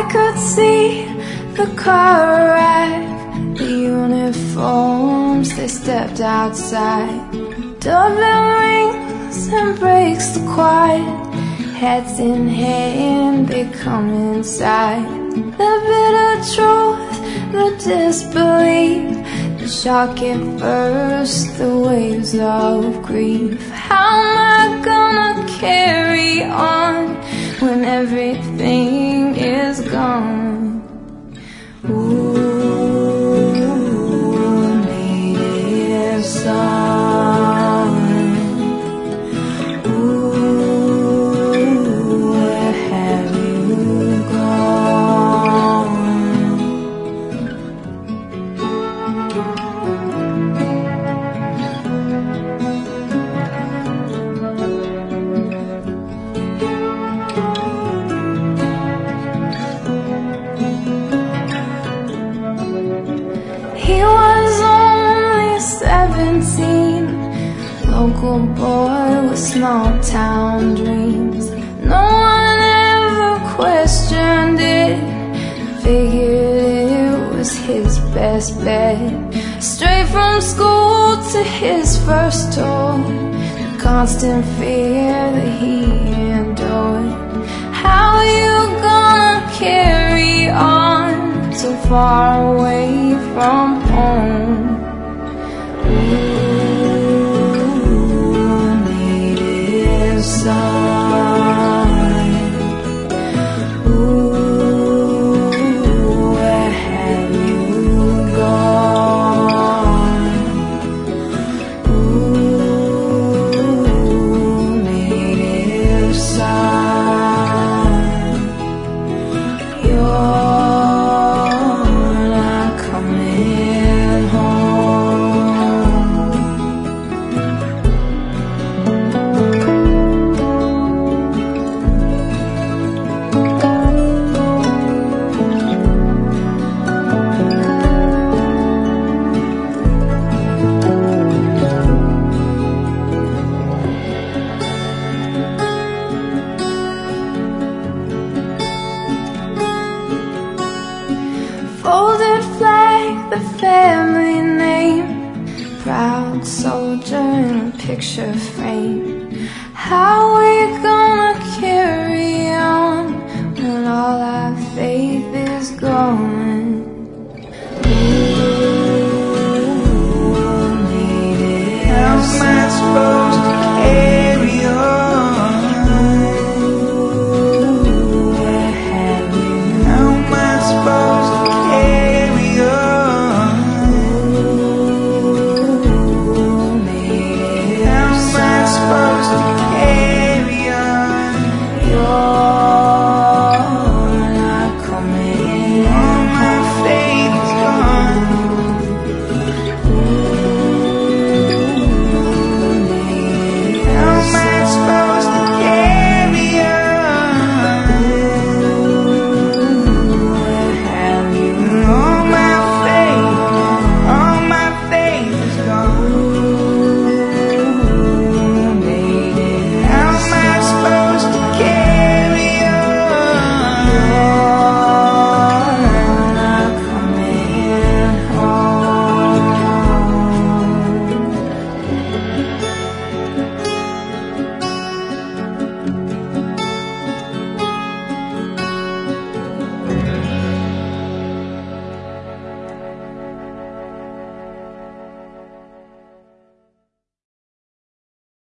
could see the car arrive, the uniforms, they stepped outside. Doorbell rings and breaks the quiet. Heads in hand, they come inside. The bitter truth, the disbelief, the shock at first, the waves of grief. How am I gonna carry on when everything is gone? Ooh, native song. Ooh, where have you gone? He was only 17, local boy with small town dreams. No one ever questioned it, figured it was his best bet. Straight from school to his first tour, the constant fear that he endured. How are you gonna carry on so far away from home? Ooh, native son. Ooh, where have you gone? Ooh, native son. You're not coming home. Folded flag, the family name, proud soldier in a picture frame. How we gonna carry on when all our faith is gone? Ooh, native son.